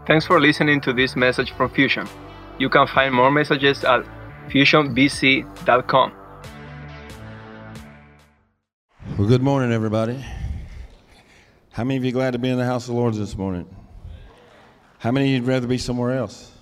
Thanks for listening to this message from Fusion. You can find more messages at fusionbc.com. Well, good morning, everybody. How many of you glad to be in the house of the Lord this morning? How many of you'd rather be somewhere else?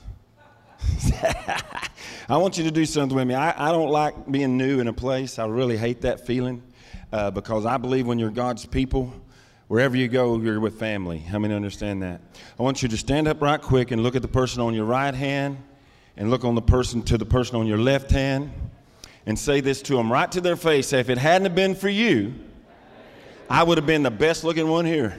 I want you to do something with me. I don't like being new in a place. I really hate that feeling because I believe when you're God's people, wherever you go, you're with family. How many understand that? I want you to stand up right quick and look at the person on your right hand and look on the person on your left hand and say this to them right to their face. Say, if it hadn't have been for you, I would have been the best looking one here.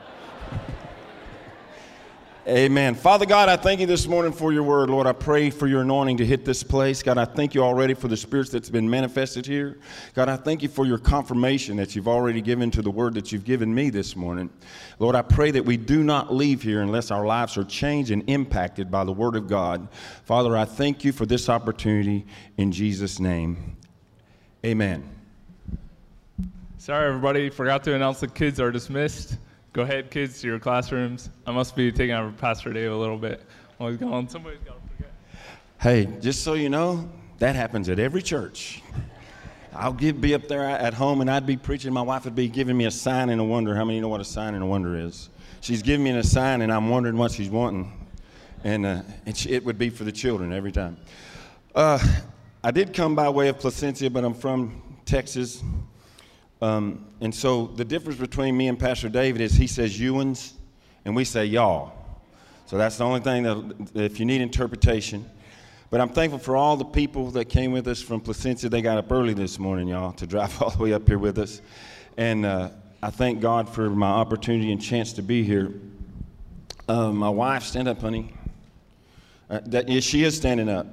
Amen. Father God, I thank you this morning for your word. Lord, I pray for your anointing to hit this place. God, I thank you already for the spirits that's been manifested here. God, I thank you for your confirmation that you've already given to the word that you've given me this morning. Lord, I pray that we do not leave here unless our lives are changed and impacted by the word of God. Father, I thank you for this opportunity in Jesus' name. Amen. Sorry, everybody. Forgot to announce the kids are dismissed. Go ahead, kids, to your classrooms. I must be taking over Pastor Dave a little bit while he's gone. Somebody's got to forget. Hey, just so you know, that happens at every church. I'll be up there at home, and I'd be preaching. My wife would be giving me a sign and a wonder. How many of you know what a sign and a wonder is? She's giving me a sign, and I'm wondering what she's wanting. And it would be for the children every time. I did come by way of Placencia, but I'm from Texas. And so the difference between me and Pastor David is he says you'uns and we say y'all. So that's the only thing that if you need interpretation. But I'm thankful for all the people that came with us from Placencia. They got up early this morning, y'all, to drive all the way up here with us. And I thank God for my opportunity and chance to be here. My wife, stand up, honey. She is standing up.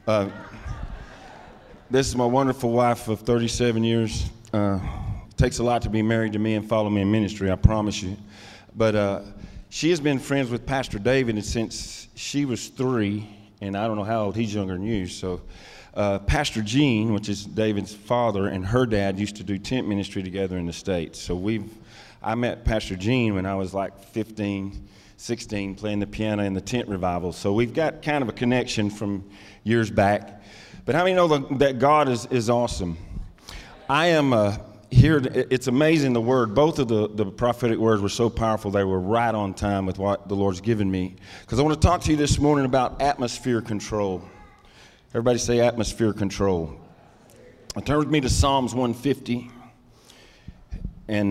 This is my wonderful wife of 37 years. Takes a lot to be married to me and follow me in ministry, I promise you. But she has been friends with Pastor David since she was 3, and I don't know how old, he's younger than you. So Pastor Gene, which is David's father, and her dad used to do tent ministry together in the States. So I met Pastor Gene when I was like 15, 16, playing the piano in the tent revival. So we've got kind of a connection from years back. But how many know that God is awesome? I am here, it's amazing the word. Both of the prophetic words were so powerful, they were right on time with what the Lord's given me. Because I want to talk to you this morning about atmosphere control. Everybody say atmosphere control. Turn with me to Psalms 150. And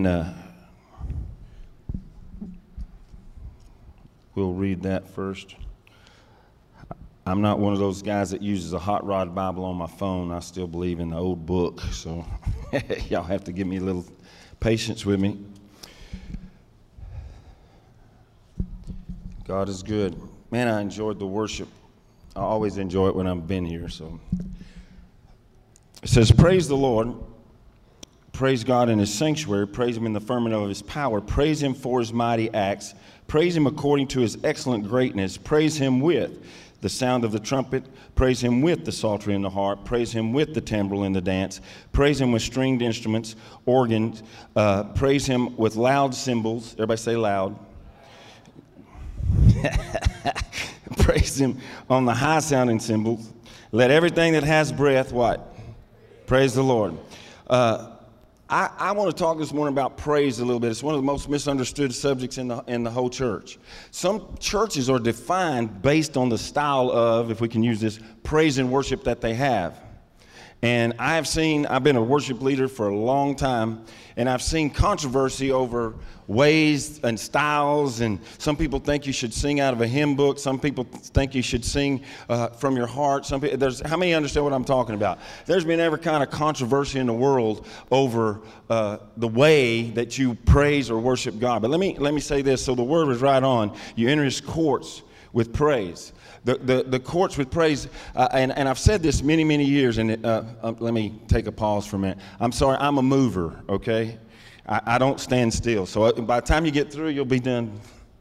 we'll read that first. I'm not one of those guys that uses a hot rod Bible on my phone. I still believe in the old book, so y'all have to give me a little patience with me. God is good. Man, I enjoyed the worship. I always enjoy it when I've been here. So it says, praise the Lord. Praise God in his sanctuary. Praise him in the firmament of his power. Praise him for his mighty acts. Praise him according to his excellent greatness. Praise him with the sound of the trumpet. Praise him with the psaltery and the harp. Praise him with the timbrel and the dance. Praise him with stringed instruments, organs. Praise him with loud cymbals. Everybody say loud. Praise him on the high sounding cymbals. Let everything that has breath, what? Praise the Lord. I want to talk this morning about praise a little bit. It's one of the most misunderstood subjects in the whole church. Some churches are defined based on the style of, if we can use this, praise and worship that they have. And I've been a worship leader for a long time, and I've seen controversy over ways and styles, and some people think you should sing out of a hymn book. Some people think you should sing from your heart. How many understand what I'm talking about? There's been every kind of controversy in the world over the way that you praise or worship God. But let me say this, so the word was right on. You enter his courts with praise. The courts with praise, and I've said this many, many years, and let me take a pause for a minute. I'm sorry, I'm a mover, okay? I don't stand still. So by the time you get through, you'll be done.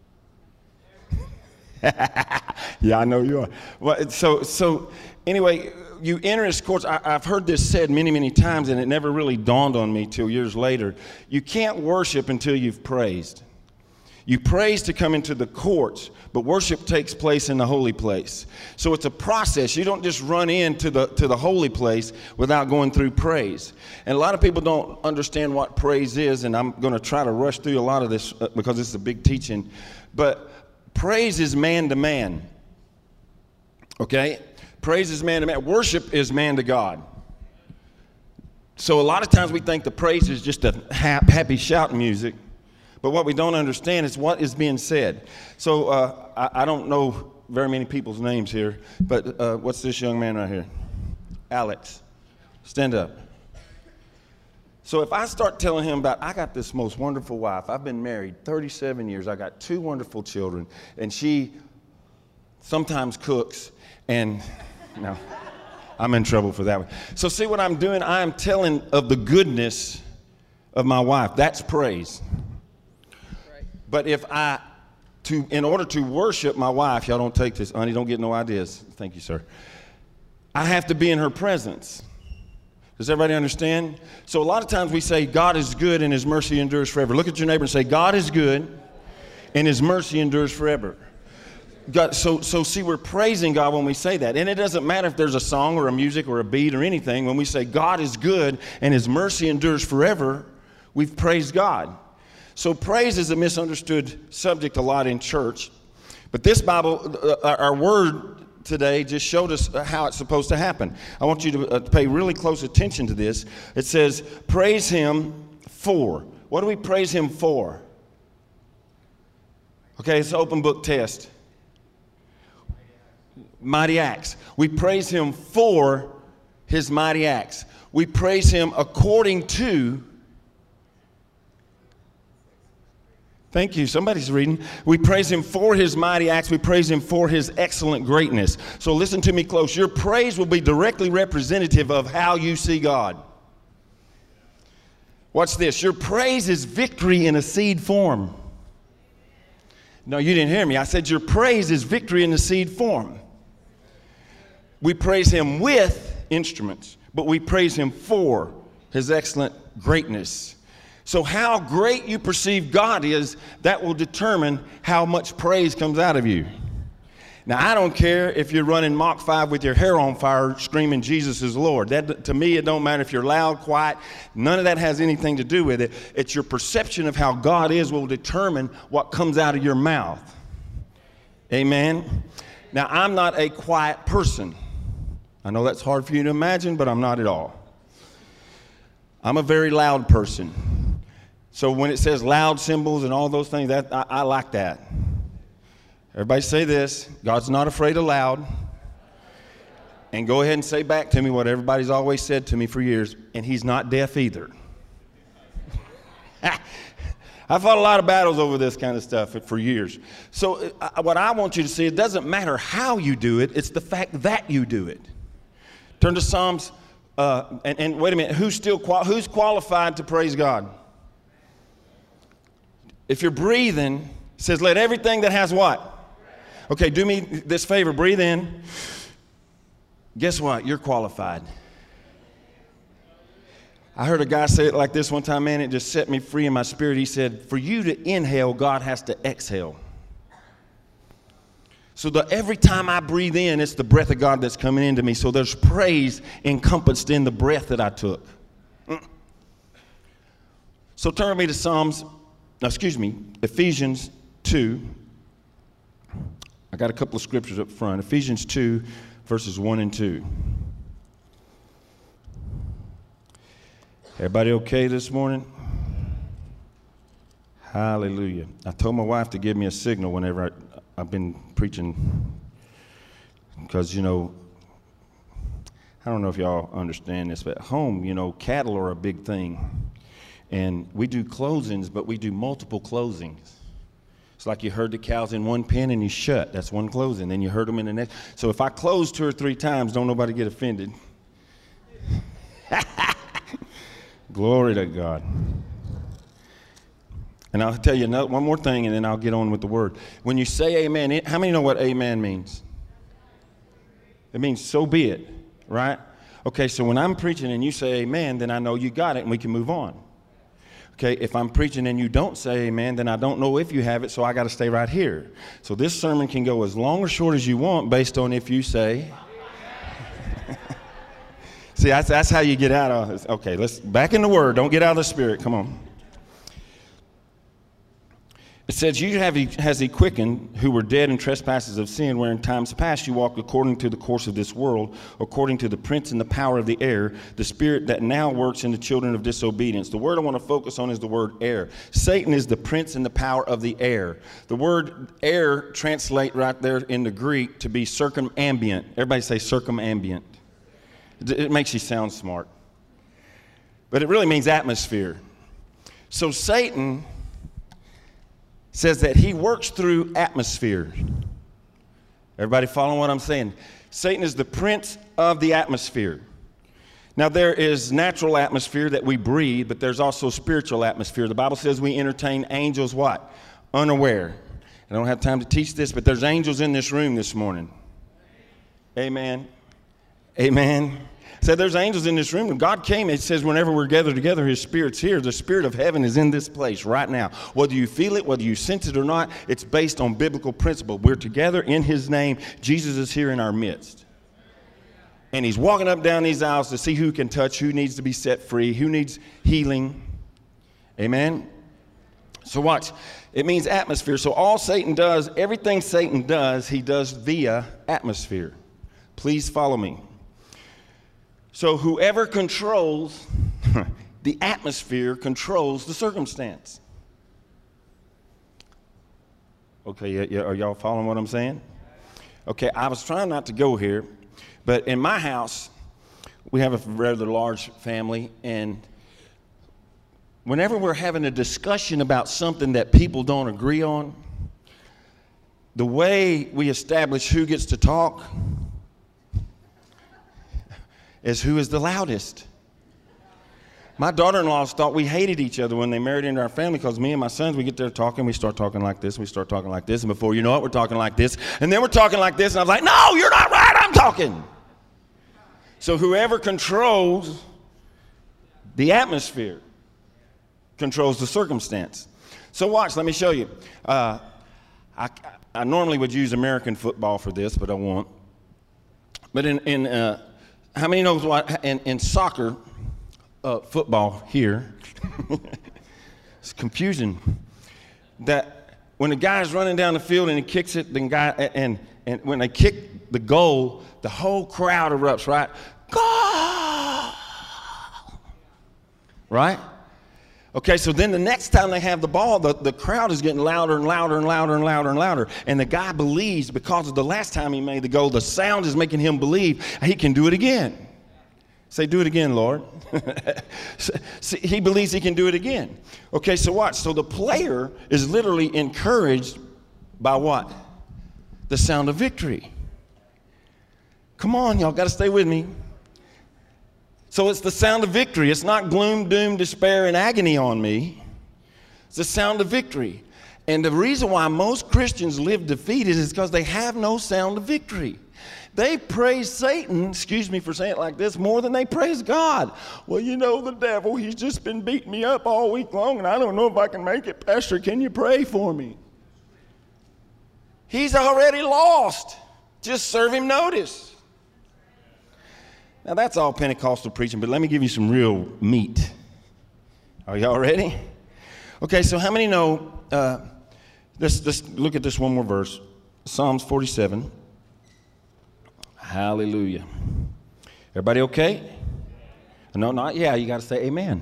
Yeah, I know you are. Well, so anyway, you enter his courts. I've heard this said many, many times, and it never really dawned on me till years later. You can't worship until you've praised. You praise to come into the courts, but worship takes place in the holy place. So it's a process. You don't just run into the holy place without going through praise. And a lot of people don't understand what praise is, and I'm going to try to rush through a lot of this because this is a big teaching. But praise is man to man. Okay? Praise is man to man. Worship is man to God. So a lot of times we think the praise is just a happy shout music. But what we don't understand is what is being said. So I don't know very many people's names here, but what's this young man right here? Alex. Stand up. So if I start telling him about, I got this most wonderful wife. I've been married 37 years. I got 2 wonderful children, and she sometimes cooks, and no, I'm in trouble for that one. So see what I'm doing? I am telling of the goodness of my wife. That's praise. But if in order to worship my wife, y'all don't take this, honey, don't get no ideas. Thank you, sir. I have to be in her presence. Does everybody understand? So a lot of times we say God is good and his mercy endures forever. Look at your neighbor and say, God is good and his mercy endures forever. God, so see, we're praising God when we say that. And it doesn't matter if there's a song or a music or a beat or anything. When we say God is good and his mercy endures forever, we've praised God. So praise is a misunderstood subject a lot in church. But this Bible, our word today just showed us how it's supposed to happen. I want you to pay really close attention to this. It says, praise him for. What do we praise him for? Okay, it's an open book test. Mighty acts. We praise him for his mighty acts. We praise him according to. Thank you. Somebody's reading. We praise him for his mighty acts. We praise him for his excellent greatness. So listen to me close. Your praise will be directly representative of how you see God. Watch this. Your praise is victory in a seed form. No, you didn't hear me. I said your praise is victory in a seed form. We praise him with instruments, but we praise him for his excellent greatness. So how great you perceive God is, that will determine how much praise comes out of you. Now, I don't care if you're running Mach 5 with your hair on fire screaming Jesus is Lord. That, to me, it don't matter if you're loud, quiet. None of that has anything to do with it. It's your perception of how God is will determine what comes out of your mouth. Amen? Now, I'm not a quiet person. I know that's hard for you to imagine, but I'm not at all. I'm a very loud person. So when it says loud cymbals and all those things, I like that. Everybody say this: God's not afraid of loud. And go ahead and say back to me what everybody's always said to me for years, and he's not deaf either. I fought a lot of battles over this kind of stuff for years. So what I want you to see, it doesn't matter how you do it, it's the fact that you do it. Turn to Psalms, and wait a minute, who's qualified to praise God? If you're breathing, it says, let everything that has what? Okay, do me this favor, breathe in. Guess what? You're qualified. I heard a guy say it like this one time, man, it just set me free in my spirit. He said, for you to inhale, God has to exhale. So every time I breathe in, it's the breath of God that's coming into me. So there's praise encompassed in the breath that I took. So turn with me to Ephesians 2. I got a couple of scriptures up front. Ephesians 2, verses 1 and 2. Everybody okay this morning? Hallelujah. I told my wife to give me a signal whenever I've been preaching, because, I don't know if y'all understand this, but at home, cattle are a big thing. And we do closings, but we do multiple closings. It's like you herd the cows in one pen and you shut. That's one closing. Then you herd them in the next. So if I close 2 or 3 times, don't nobody get offended. Glory to God. And I'll tell you one more thing, and then I'll get on with the word. When you say amen, how many know what amen means? It means so be it, right? Okay, so when I'm preaching and you say amen, then I know you got it and we can move on. Okay, if I'm preaching and you don't say amen, then I don't know if you have it, so I got to stay right here. So this sermon can go as long or short as you want based on if you say. See, that's how you get out of this. Okay, let's back in the Word. Don't get out of the Spirit. Come on. It says, you has he quickened who were dead in trespasses of sin, where in times past you walked according to the course of this world, according to the prince and the power of the air, the spirit that now works in the children of disobedience. The word I want to focus on is the word air. Satan is the prince and the power of the air. The word air translate right there in the Greek to be circumambient. Everybody say circumambient. It makes you sound smart. But it really means atmosphere. So Satan says that he works through atmosphere. Everybody following what I'm saying? Satan is the prince of the atmosphere. Now there is natural atmosphere that we breathe, but there's also spiritual atmosphere. The Bible says we entertain angels what? Unaware. I don't have time to teach this, but there's angels in this room this morning. Amen. Amen. So there's angels in this room. When God came, it says whenever we're gathered together, his Spirit's here. The Spirit of heaven is in this place right now. Whether you feel it, whether you sense it or not, it's based on biblical principle. We're together in his name. Jesus is here in our midst. And he's walking up down these aisles to see who can touch, who needs to be set free, who needs healing. Amen. So watch. It means atmosphere. So all Satan does, everything Satan does, he does via atmosphere. Please follow me. So whoever controls the atmosphere controls the circumstance. Okay, yeah, are y'all following what I'm saying? Okay, I was trying not to go here, but in my house, we have a rather large family, and whenever we're having a discussion about something that people don't agree on, the way we establish who gets to talk is who is the loudest. My daughter-in-laws thought we hated each other when they married into our family because me and my sons, we get there talking, we start talking like this, we start talking like this, and before you know it, we're talking like this, and then we're talking like this, and I was like, no, you're not right, I'm talking. So whoever controls the atmosphere controls the circumstance. So watch, let me show you. I normally would use American football for this, but I won't. But how many knows what in soccer, football here, it's confusion. That when a guy's running down the field and he kicks it, and when they kick the goal, the whole crowd erupts, right? Goal! Right? Okay, so then the next time they have the ball, the crowd is getting louder and louder and louder and louder and louder. And the guy believes because of the last time he made the goal, the sound is making him believe he can do it again. Say, do it again, Lord. See, he believes he can do it again. Okay, so watch. So the player is literally encouraged by what? The sound of victory. Come on, y'all got to stay with me. So it's the sound of victory. It's not gloom, doom, despair, and agony on me. It's the sound of victory. And the reason why most Christians live defeated is because they have no sound of victory. They praise Satan, excuse me for saying it like this, more than they praise God. Well, you know, the devil, he's just been beating me up all week long, and I don't know if I can make it. Pastor, can you pray for me? He's already lost. Just serve him notice. Now, that's all Pentecostal preaching, but let me give you some real meat. Are y'all ready? Okay, so how many know, let's look at this one more verse. Psalms 47. Hallelujah. Everybody okay? No, not yeah. You got to say amen.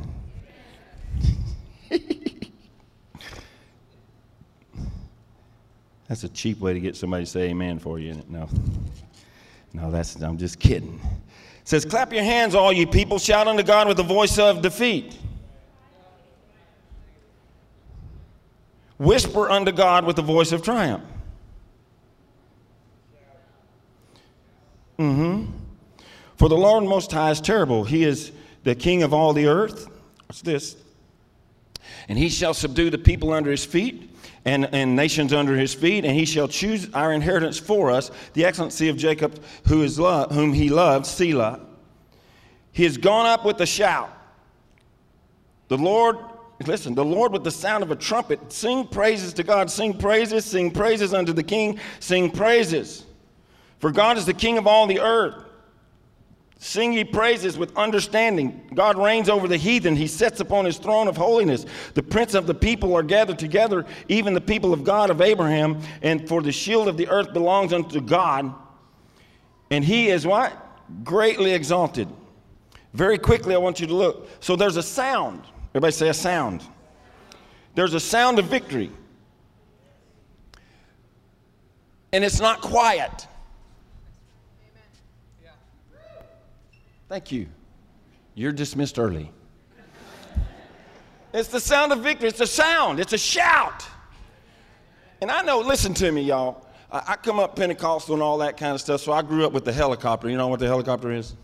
That's a cheap way to get somebody to say amen for you, isn't it? No, I'm just kidding. It says, clap your hands, all you people. Shout unto God with the voice of defeat. Whisper unto God with the voice of triumph. For the Lord Most High is terrible. He is the King of all the earth. What's this? And he shall subdue the people under his feet, and nations under his feet, and he shall choose our inheritance for us, the excellency of Jacob, whom he loved, Selah. He has gone up with a shout. The Lord listen, the Lord with the sound of a trumpet. Sing praises to God. Sing praises unto the King. Sing praises. For God is the King of all the earth. Sing ye praises with understanding. God reigns over the heathen. He sits upon his throne of holiness. The prince of the people are gathered together, even the people of God of Abraham. And for the shield of the earth belongs unto God. And he is what? Greatly exalted. Very quickly, I want you to look. So there's a sound. Everybody say a sound. There's a sound of victory. And it's not quiet. Thank you. You're dismissed early. It's the sound of victory. It's a sound. It's a shout. And I know, listen to me, y'all. I come up Pentecostal and all that kind of stuff, so I grew up with the helicopter. You know what the helicopter is?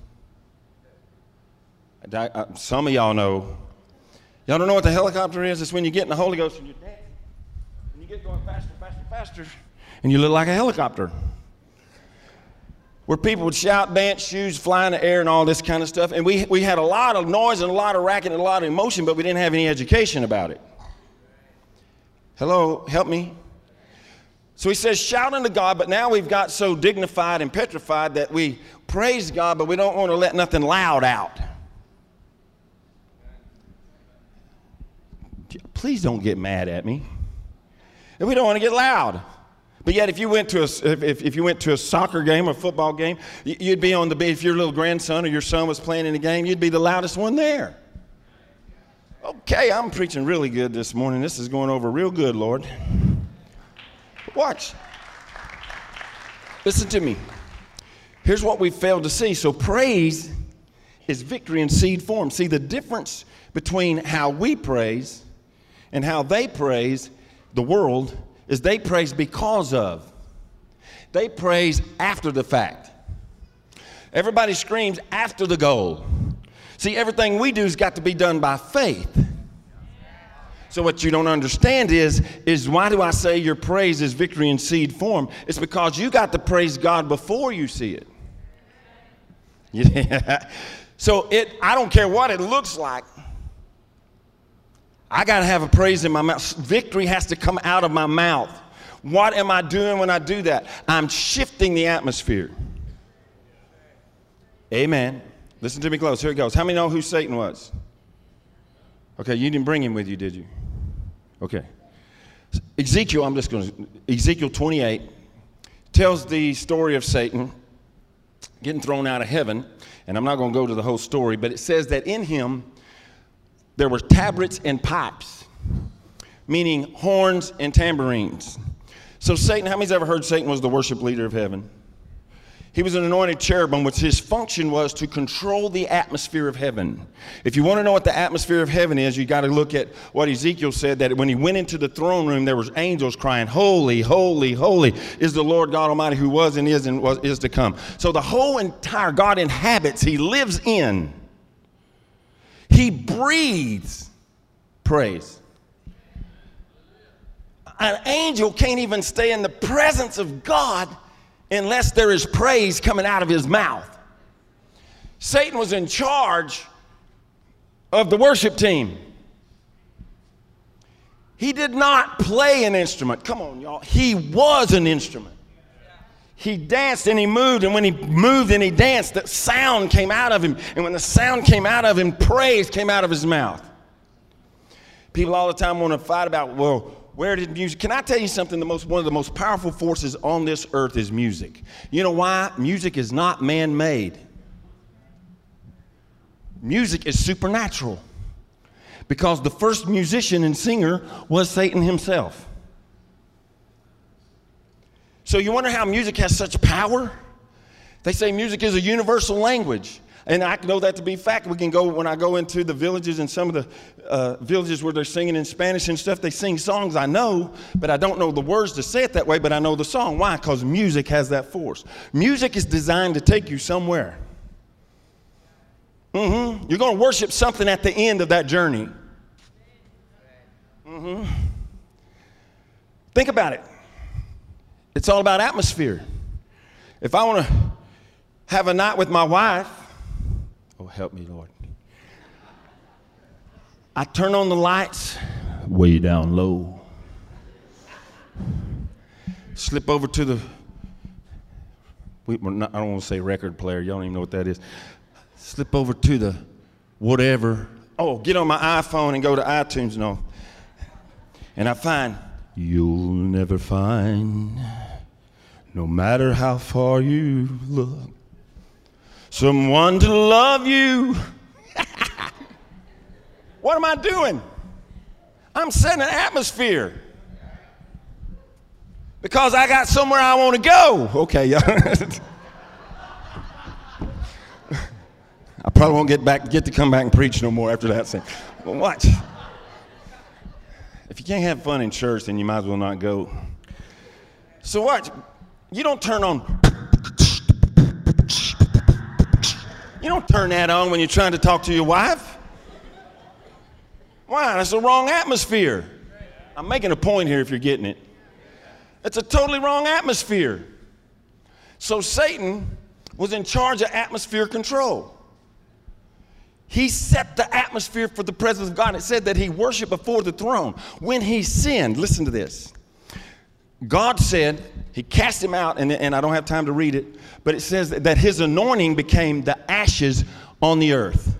Some of y'all know. Y'all don't know what the helicopter is? It's when you get in the Holy Ghost and you're dancing. And you get going faster, faster, faster, and you look like a helicopter. Where people would shout, dance, shoes, fly in the air, and all this kind of stuff. And we had a lot of noise and a lot of racket and a lot of emotion, but we didn't have any education about it. Hello, help me. So he says, shout unto God, but now we've got so dignified and petrified that we praise God, but we don't want to let nothing loud out. Please don't get mad at me. And we don't want to get loud. But yet, if you went to a soccer game or football game, you'd be on the bench. If your little grandson or your son was playing in the game, you'd be the loudest one there. Okay, I'm preaching really good this morning. This is going over real good, Lord. Watch. Listen to me. Here's what we failed to see. So praise is victory in seed form. See, the difference between how we praise and how they praise the world is they praise because of. They praise after the fact. Everybody screams after the goal. See, everything we do has got to be done by faith. So what you don't understand is why do I say your praise is victory in seed form? It's because you got to praise God before you see it. Yeah. So I don't care what it looks like. I got to have a praise in my mouth. Victory has to come out of my mouth. What am I doing when I do that? I'm shifting the atmosphere. Amen. Listen to me close. Here it goes. How many know who Satan was? Okay, you didn't bring him with you, did you? Okay. Ezekiel 28 tells the story of Satan getting thrown out of heaven. And I'm not going to go to the whole story, but it says that in him there were tabrets and pipes, meaning horns and tambourines. So Satan, how many's ever heard Satan was the worship leader of heaven? He was an anointed cherubim, which his function was to control the atmosphere of heaven. If you want to know what the atmosphere of heaven is, you got to look at what Ezekiel said, that when he went into the throne room, there was angels crying, holy, holy, holy is the Lord God Almighty who was and is to come. So the whole entire God inhabits, he lives in. He breathes praise. An angel can't even stay in the presence of God unless there is praise coming out of his mouth. Satan was in charge of the worship team. He did not play an instrument. Come on, y'all. He was an instrument. He danced and he moved, and when he moved and he danced, the sound came out of him. And when the sound came out of him, praise came out of his mouth. People all the time want to fight about, well, where did music? Can I tell you something? One of the most powerful forces on this earth is music. You know why? Music is not man-made. Music is supernatural. Because the first musician and singer was Satan himself. So you wonder how music has such power? They say music is a universal language. And I know that to be fact. We can go, when I go into the villages and some of the villages where they're singing in Spanish and stuff, they sing songs I know, but I don't know the words to say it that way, but I know the song. Why? Because music has that force. Music is designed to take you somewhere. You're going to worship something at the end of that journey. Think about it. It's all about atmosphere. If I want to have a night with my wife, oh, help me, Lord. I turn on the lights way down low. Slip over to the, I don't want to say record player. Y'all don't even know what that is. Slip over to the whatever. Oh, get on my iPhone and go to iTunes. No. And I find, you'll never find, no matter how far you look, someone to love you. What am I doing? I'm setting an atmosphere. Because I got somewhere I want to go. Okay, y'all. I probably won't get to come back and preach no more after that thing. But watch. If you can't have fun in church, then you might as well not go. So watch. You don't turn on. You don't turn that on when you're trying to talk to your wife. Why? That's the wrong atmosphere. I'm making a point here if you're getting it. It's a totally wrong atmosphere. So Satan was in charge of atmosphere control. He set the atmosphere for the presence of God. It said that he worshiped before the throne. When he sinned, listen to this. God said, he cast him out, and I don't have time to read it, but it says that his anointing became the ashes on the earth.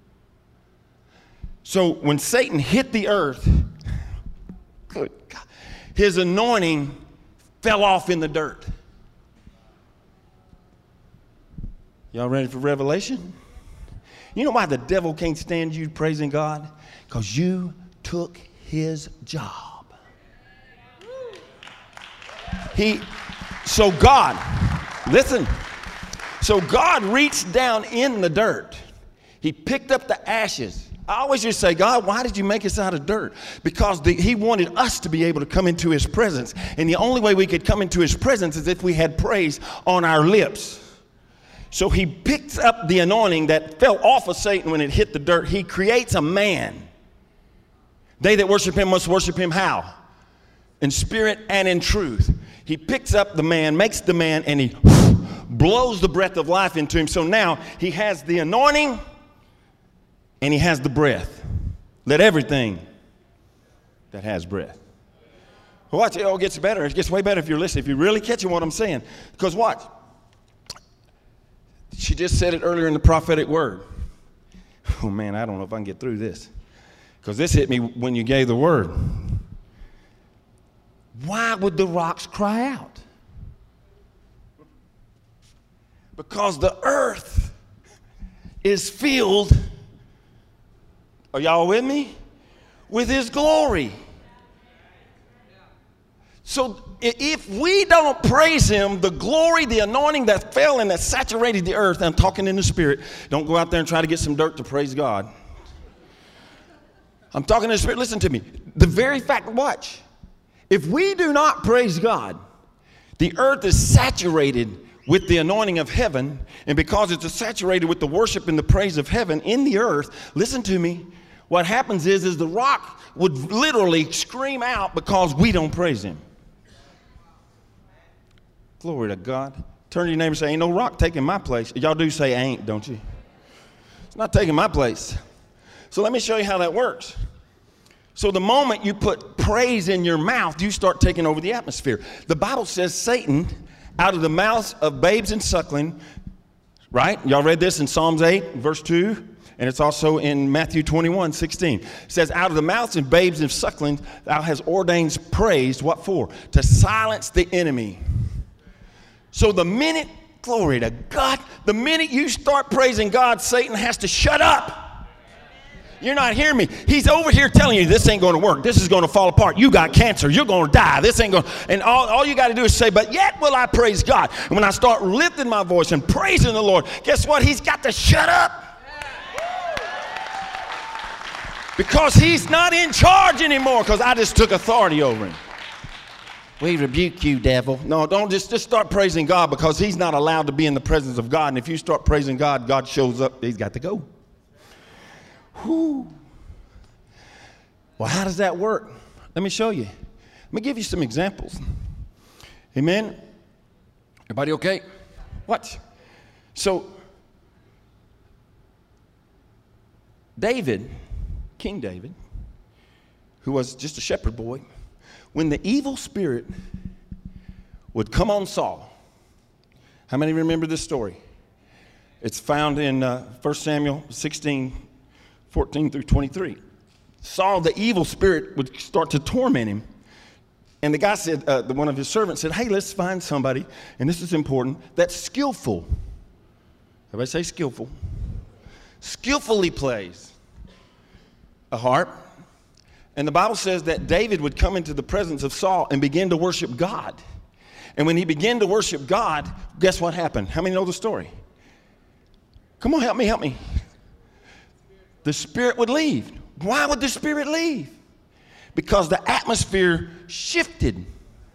So when Satan hit the earth, good God, his anointing fell off in the dirt. Y'all ready for Revelation? You know why the devil can't stand you praising God? Because you took his job. So God reached down in the dirt. He picked up the ashes. I always just say, God, why did you make us out of dirt? Because he wanted us to be able to come into his presence. And the only way we could come into his presence is if we had praise on our lips. So he picks up the anointing that fell off of Satan when it hit the dirt. He creates a man. They that worship him must worship him how? In spirit and in truth. He picks up the man, makes the man, and he blows the breath of life into him. So now he has the anointing and he has the breath. Let everything that has breath. Well, watch, it all gets better. It gets way better if you're listening, if you're really catching what I'm saying. Because watch. She just said it earlier in the prophetic word. Oh, man, I don't know if I can get through this. Because this hit me when you gave the word. Why would the rocks cry out? Because the earth is filled, are y'all with me? With his glory. So if we don't praise him, the glory, the anointing that fell and that saturated the earth, I'm talking in the spirit. Don't go out there and try to get some dirt to praise God. I'm talking in the spirit. Listen to me. The very fact, watch. If we do not praise God, the earth is saturated with the anointing of heaven. And because it's saturated with the worship and the praise of heaven in the earth, listen to me. What happens is the rock would literally scream out because we don't praise him. Glory to God. Turn to your neighbor and say, ain't no rock taking my place. Y'all do say ain't, don't you? It's not taking my place. So let me show you how that works. So the moment you put praise in your mouth, you start taking over the atmosphere. The Bible says Satan, out of the mouths of babes and suckling, right? Y'all read this in Psalms 8, verse 2, and it's also in Matthew 21:16. It says, out of the mouths of babes and sucklings, thou hast ordained praise, what for? To silence the enemy. So the minute, glory to God, the minute you start praising God, Satan has to shut up. You're not hearing me. He's over here telling you this ain't going to work. This is going to fall apart. You got cancer. You're going to die. This ain't going to. And all you got to do is say, but yet will I praise God. And when I start lifting my voice and praising the Lord, guess what? He's got to shut up. Because he's not in charge anymore because I just took authority over him. We rebuke you, devil. No, don't just start praising God because he's not allowed to be in the presence of God. And if you start praising God, God shows up. He's got to go. Whew. Well, how does that work? Let me show you. Let me give you some examples. Amen? Everybody okay? What? So, David King David, who was just a shepherd boy, when the evil spirit would come on Saul. How many remember this story? It's found in 1 Samuel 16, 14 through 23. Saul, the evil spirit, would start to torment him. And the guy said, one of his servants said, hey, let's find somebody, and this is important, that's skillful. Everybody say skillful. Skillfully plays a harp. And the Bible says that David would come into the presence of Saul and begin to worship God. And when he began to worship God, guess what happened? How many know the story? Come on, help me. The spirit would leave. Why would the spirit leave? Because the atmosphere shifted.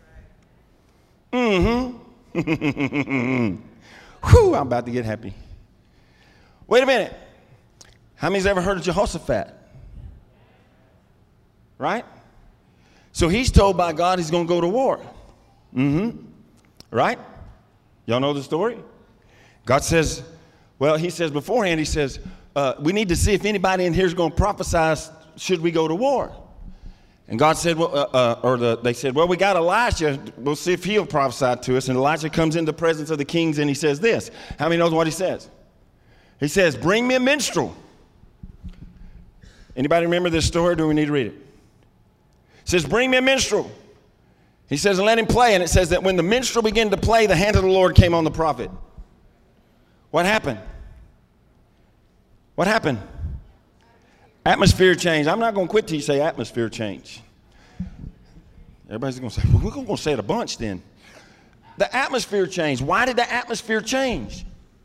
Whew, I'm about to get happy. Wait a minute. How many's ever heard of Jehoshaphat? Right? So he's told by God he's going to go to war. Right? Y'all know the story? God says, well, he says beforehand, he says, we need to see if anybody in here is going to prophesy, should we go to war? And God said, they said, well, we got Elijah. We'll see if he'll prophesy to us. And Elijah comes in the presence of the kings and he says this. How many knows what he says? He says, bring me a minstrel. Anybody remember this story, or do we need to read it? It says, bring me a minstrel. He says, and let him play. And it says that when the minstrel began to play, the hand of the Lord came on the prophet. What happened? What happened? Atmosphere change. I'm not going to quit till you say atmosphere change. Everybody's going to say, well, we're going to say it a bunch then. The atmosphere changed. Why did the atmosphere change?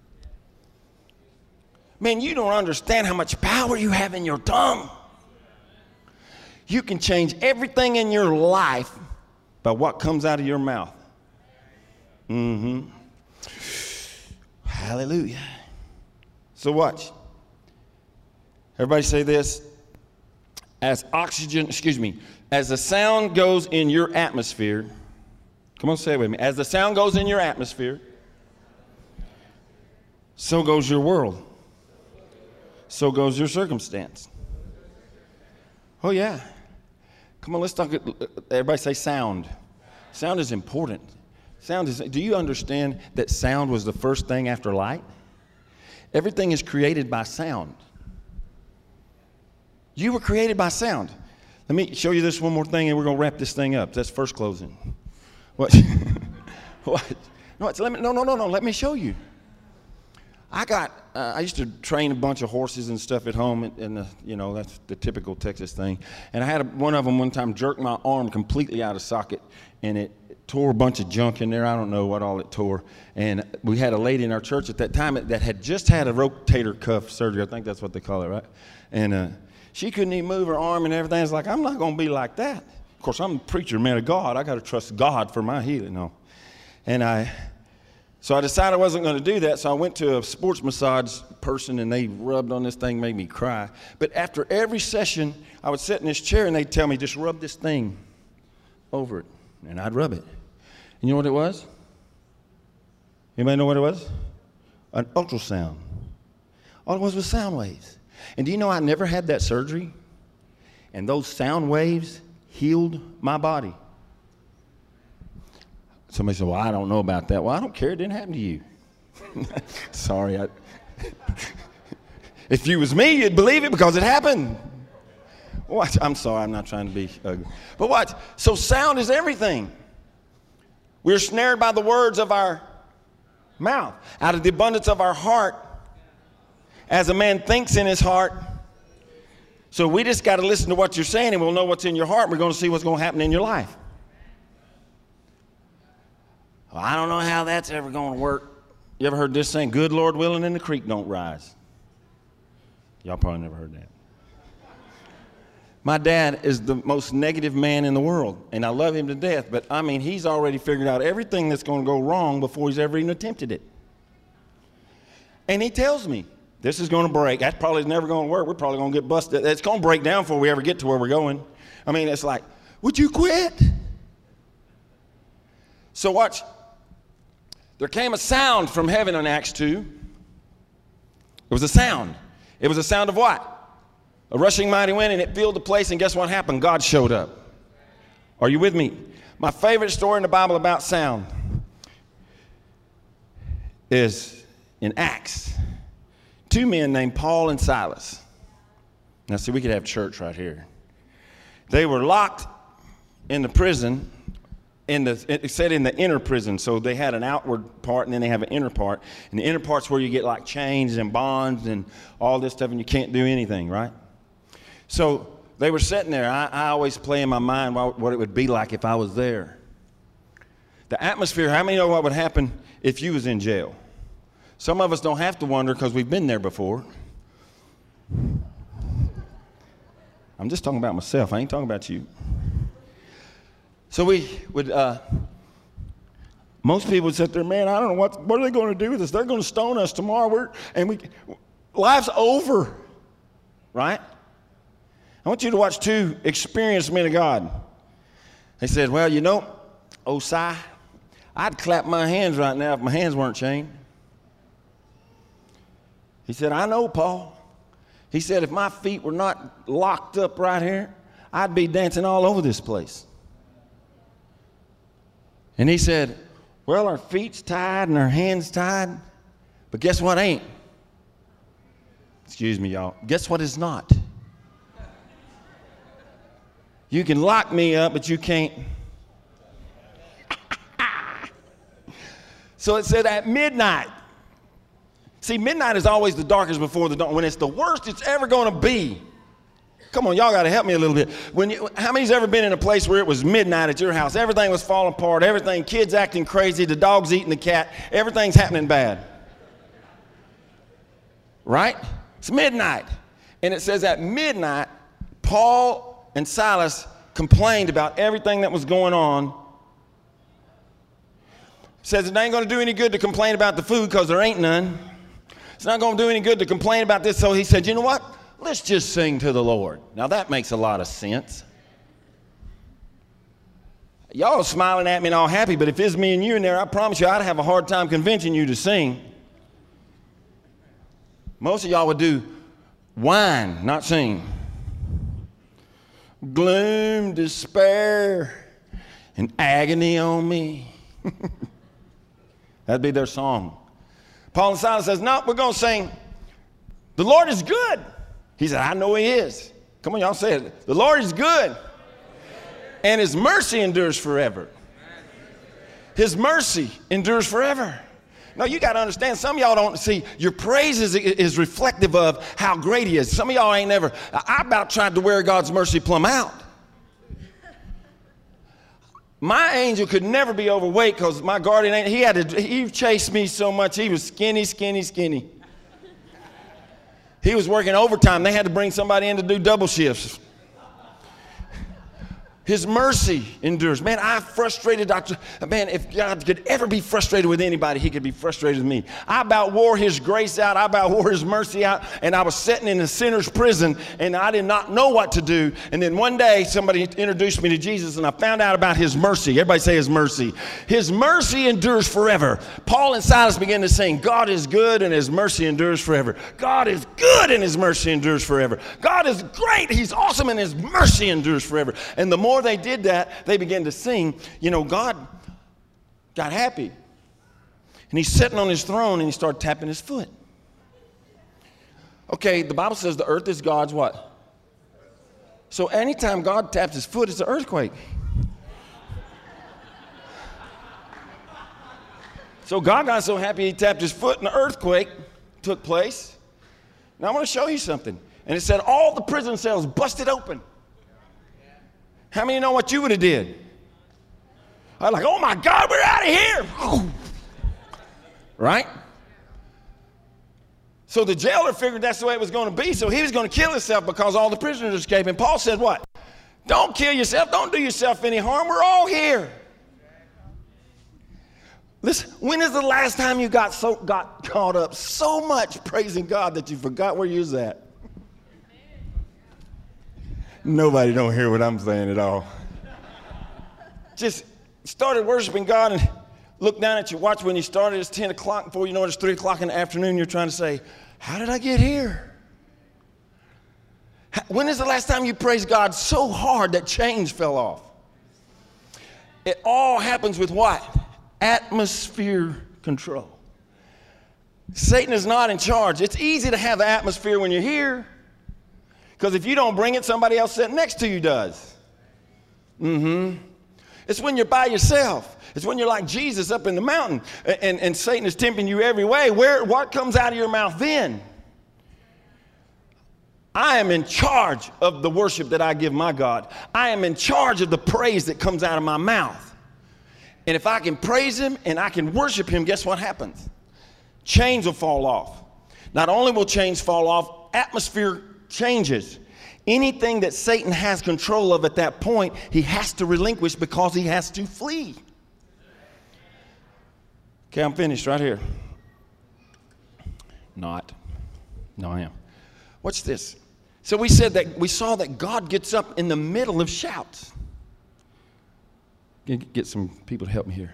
Man, you don't understand how much power you have in your tongue. You can change everything in your life by what comes out of your mouth. Hallelujah. So watch. Everybody say this. As the sound goes in your atmosphere. Come on, say it with me. As the sound goes in your atmosphere, so goes your world. So goes your circumstance. Oh, yeah. Come on, let's talk. Everybody say sound. Sound is important. Do you understand that sound was the first thing after light? Everything is created by sound. You were created by sound. Let me show you this one more thing, and we're going to wrap this thing up. That's first closing. What? What? No, let me show you. I used to train a bunch of horses and stuff at home, and that's the typical Texas thing. And I had one of them one time jerk my arm completely out of socket, and it tore a bunch of junk in there. I don't know what all it tore. And we had a lady in our church at that time that had just had a rotator cuff surgery. I think that's what they call it, right? And she couldn't even move her arm and everything. It's like, I'm not going to be like that. Of course, I'm a preacher, man of God. I got to trust God for my healing. No. So I decided I wasn't going to do that, so I went to a sports massage person, and they rubbed on this thing, made me cry. But after every session, I would sit in this chair, and they'd tell me, just rub this thing over it, and I'd rub it. And you know what it was? Anybody know what it was? An ultrasound. All it was sound waves. And do you know I never had that surgery? And those sound waves healed my body. Somebody said, well, I don't know about that. Well, I don't care. It didn't happen to you. Sorry. If you was me, you'd believe it because it happened. What? I'm sorry. I'm not trying to be ugly. But what? So sound is everything. We're snared by the words of our mouth. Out of the abundance of our heart, as a man thinks in his heart. So we just got to listen to what you're saying, and we'll know what's in your heart. We're going to see what's going to happen in your life. Well, I don't know how that's ever going to work. You ever heard this saying, good Lord willing and the creek don't rise? Y'all probably never heard that. My dad is the most negative man in the world, and I love him to death, but I mean, he's already figured out everything that's going to go wrong before he's ever even attempted it. And he tells me, this is going to break. That probably is never going to work. We're probably going to get busted. It's going to break down before we ever get to where we're going. I mean, it's like, would you quit? So watch. There came a sound from heaven in Acts 2. It was a sound. It was a sound of what? A rushing mighty wind, and it filled the place, and guess what happened? God showed up. Are you with me? My favorite story in the Bible about sound is in Acts. Two men named Paul and Silas. Now, see, we could have church right here. They were locked in the prison, it said in the inner prison. So they had an outward part, and then they have an inner part. And the inner part's where you get like chains and bonds and all this stuff, and you can't do anything, right? So they were sitting there. I always play in my mind what it would be like if I was there. The atmosphere, how many know what would happen if you was in jail? Some of us don't have to wonder because we've been there before. I'm just talking about myself. I ain't talking about you. So we would, most people would sit there, man, I don't know what are they going to do with us? They're going to stone us tomorrow. Life's over, right? I want you to watch two experienced men of God. They said, well, you know, Si, I'd clap my hands right now if my hands weren't chained. He said, I know, Paul. He said, if my feet were not locked up right here, I'd be dancing all over this place. And he said, well, our feet's tied and our hands tied, but guess what ain't? Excuse me, y'all. Guess what is not? You can lock me up, but you can't. So it said at midnight. See, midnight is always the darkest before the dawn. When it's the worst it's ever going to be. Come on, y'all got to help me a little bit. How many's ever been in a place where it was midnight at your house? Everything was falling apart. Everything, kids acting crazy. The dog's eating the cat. Everything's happening bad. Right? It's midnight. And it says at midnight, Paul and Silas complained about everything that was going on. It says it ain't going to do any good to complain about the food because there ain't none. It's not going to do any good to complain about this. So he said, you know what? Let's just sing to the Lord. Now that makes a lot of sense. Y'all are smiling at me and all happy, but if it's me and you in there, I promise you I'd have a hard time convincing you to sing. Most of y'all would do whine, not sing. Gloom, despair, and agony on me. That'd be their song. Paul and Silas says, no, we're going to sing, the Lord is good. He said, I know he is. Come on, y'all say it. The Lord is good. And his mercy endures forever. His mercy endures forever. Now, you got to understand, some of y'all don't see, your praise is reflective of how great he is. Some of y'all ain't never, I about tried to wear God's mercy plumb out. My angel could never be overweight because my guardian angel, he chased me so much, he was skinny, skinny, skinny. He was working overtime. They had to bring somebody in to do double shifts. His mercy endures. Man, man, if God could ever be frustrated with anybody, he could be frustrated with me. I about wore his grace out. I about wore his mercy out. And I was sitting in a sinner's prison, and I did not know what to do. And then one day, somebody introduced me to Jesus, and I found out about his mercy. Everybody say his mercy. His mercy endures forever. Paul and Silas began to sing, God is good, and his mercy endures forever. God is good, and his mercy endures forever. God is great. He's awesome, and his mercy endures forever. And the more they did that, they began to sing. You know, God got happy. And he's sitting on his throne, and he started tapping his foot. Okay, the Bible says the earth is God's what? So anytime God taps his foot, it's an earthquake. So God got so happy he tapped his foot, and the earthquake took place. Now I want to show you something. And it said all the prison cells busted open. How many know what you would have did? I was like, oh my God, we're out of here. Right? So the jailer figured that's the way it was going to be. So he was going to kill himself because all the prisoners escaped. And Paul said what? Don't kill yourself. Don't do yourself any harm. We're all here. Listen, when is the last time you got caught up so much praising God that you forgot where you was at? Nobody don't hear what I'm saying at all. Just started worshiping God and look down at your watch when you started. It's 10 o'clock. Before you know it, it's 3 o'clock in the afternoon. You're trying to say, how did I get here? When is the last time you praised God so hard that chains fell off? It all happens with what? Atmosphere control. Satan is not in charge. It's easy to have the atmosphere when you're here, because if you don't bring it, somebody else sitting next to you does. It's when you're by yourself. It's when you're like Jesus up in the mountain and Satan is tempting you every way. What comes out of your mouth then? I am in charge of the worship that I give my God. I am in charge of the praise that comes out of my mouth. And if I can praise him and I can worship him, guess what happens? Chains will fall off. Not only will chains fall off, atmosphere changes. Anything that Satan has control of at that point, he has to relinquish because he has to flee. Okay, I'm finished right here. Not. No, I am. Watch this. So we saw that God gets up in the middle of shouts. Get some people to help me here.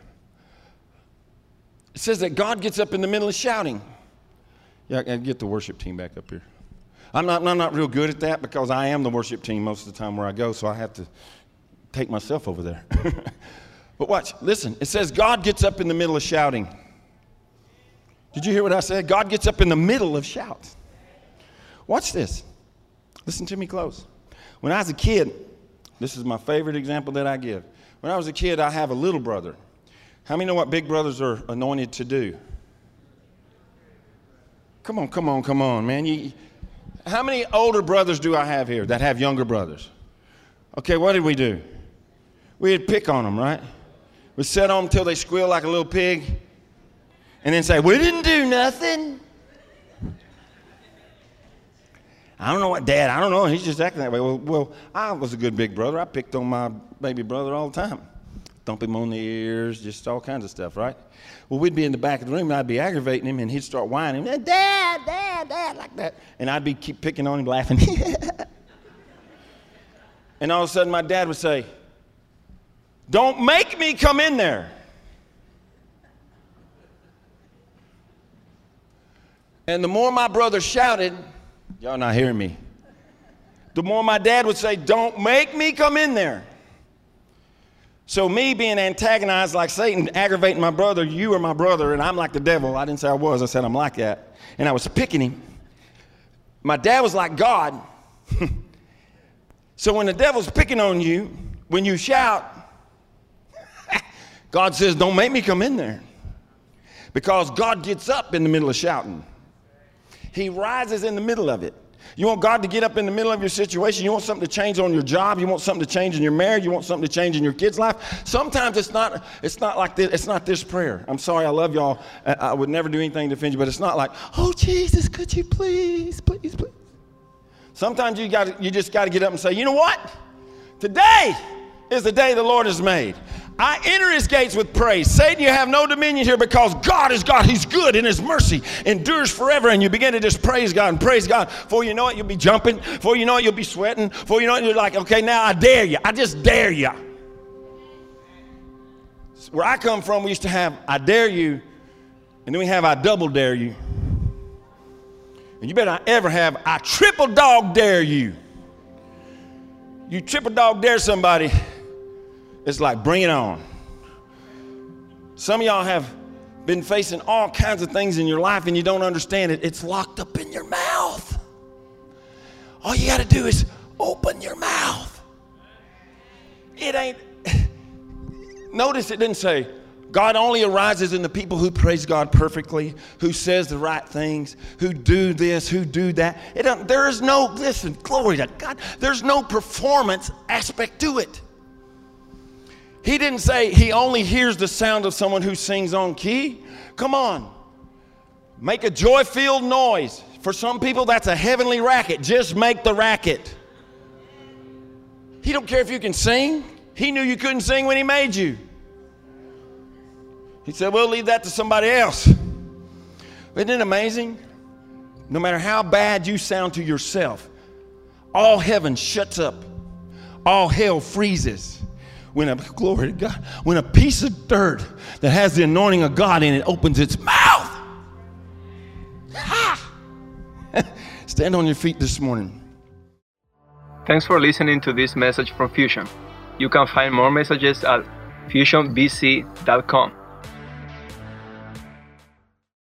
It says that God gets up in the middle of shouting. Yeah, I get the worship team back up here. I'm not real good at that because I am the worship team most of the time where I go, so I have to take myself over there. But watch, listen. It says God gets up in the middle of shouting. Did you hear what I said? God gets up in the middle of shouts. Watch this. Listen to me close. When I was a kid, this is my favorite example that I give. When I was a kid, I have a little brother. How many know what big brothers are anointed to do? Come on, man. How many older brothers do I have here that have younger brothers? Okay, what did we do? We'd pick on them, right? We'd sit on them until they squeal like a little pig and then say, we didn't do nothing. I don't know what, Dad, I don't know. He's just acting that way. Well, I was a good big brother. I picked on my baby brother all the time. Thump him on the ears, just all kinds of stuff, right? Well, we'd be in the back of the room, and I'd be aggravating him, and he'd start whining, Dad, like that. And I'd be keep picking on him, laughing. And all of a sudden, my dad would say, don't make me come in there. And the more my brother shouted, y'all not hearing me, the more my dad would say, don't make me come in there. So me being antagonized like Satan, aggravating my brother, you are my brother, and I'm like the devil. I didn't say I was, I said I'm like that. And I was picking him. My dad was like God. So when the devil's picking on you, when you shout, God says, don't make me come in there. Because God gets up in the middle of shouting. He rises in the middle of it. You want God to get up in the middle of your situation? You want something to change on your job? You want something to change in your marriage? You want something to change in your kid's life? Sometimes it's not like this. It's not this prayer. I'm sorry, I love y'all. I would never do anything to offend you, but it's not like, oh, Jesus, could you please. Sometimes you just got to get up and say, you know what? Today is the day the Lord has made. I enter his gates with praise. Satan, you have no dominion here because God is God. He's good and his mercy endures forever. And you begin to just praise God and praise God. Before you know it, you'll be jumping. Before you know it, you'll be sweating. Before you know it, you're like, okay, now I dare you. I just dare you. Where I come from, we used to have I dare you, and then we have I double dare you. And you better not ever have I triple dog dare you. You triple dog dare somebody, it's like, bring it on. Some of y'all have been facing all kinds of things in your life and you don't understand it. It's locked up in your mouth. All you got to do is open your mouth. It ain't. Notice it didn't say, God only arises in the people who praise God perfectly, who says the right things, who do this, who do that. There is no, listen, glory to God, there's no performance aspect to it. He didn't say he only hears the sound of someone who sings on key. Come on. Make a joy-filled noise. For some people, that's a heavenly racket. Just make the racket. He don't care if you can sing. He knew you couldn't sing when he made you. He said, we'll leave that to somebody else. Isn't it amazing? No matter how bad you sound to yourself, all heaven shuts up. All hell freezes. Glory to God, when a piece of dirt that has the anointing of God in it opens its mouth. Ha! Stand on your feet this morning. Thanks for listening to this message from Fusion. You can find more messages at fusionbc.com.